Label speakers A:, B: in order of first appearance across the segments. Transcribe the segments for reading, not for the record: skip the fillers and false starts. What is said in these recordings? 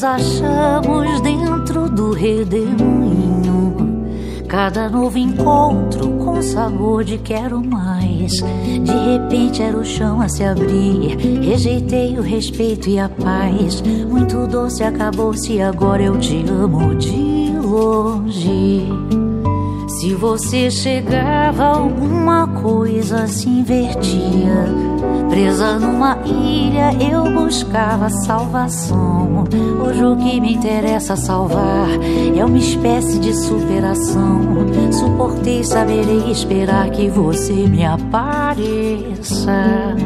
A: achamos dentro do redemoinho, cada novo encontro com sabor de quero mais. De repente era o chão a se abrir, rejeitei o respeito e a paz. Muito doce acabou-se, agora eu te amo de longe. Se você chegava, alguma coisa se invertia. Presa numa ilha, eu buscava salvação. Hoje o que me interessa salvar é uma espécie de superação. Suportei, saberei esperar que você me apareça.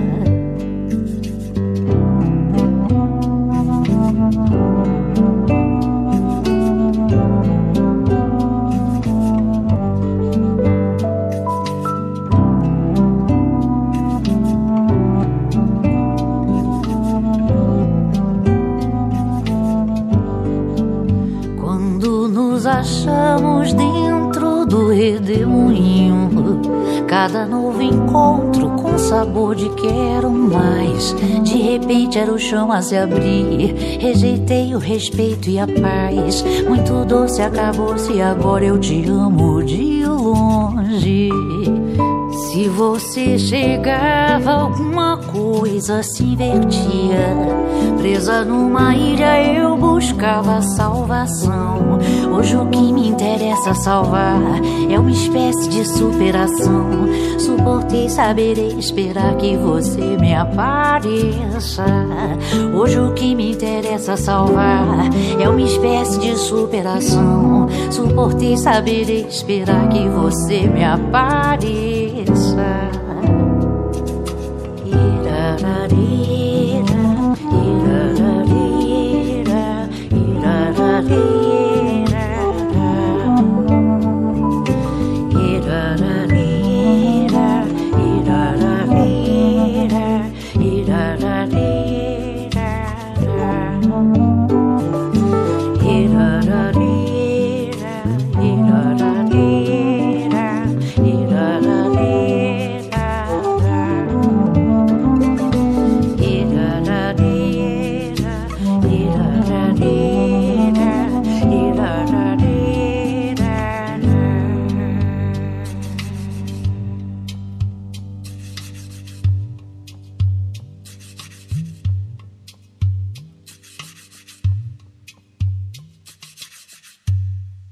A: Achamos dentro do redemoinho, cada novo encontro com sabor de quero mais. De repente era o chão a se abrir, rejeitei o respeito e a paz. Muito doce acabou-se, agora eu te amo de longe. Se você chegava, alguma coisa se invertia. Presa numa ilha, eu buscava salvação. Hoje o que me interessa salvar é uma espécie de superação. Suportei, saberei esperar que você me apareça. Hoje o que me interessa salvar é uma espécie de superação. Suportei, saberei esperar que você me apareça. Irarari.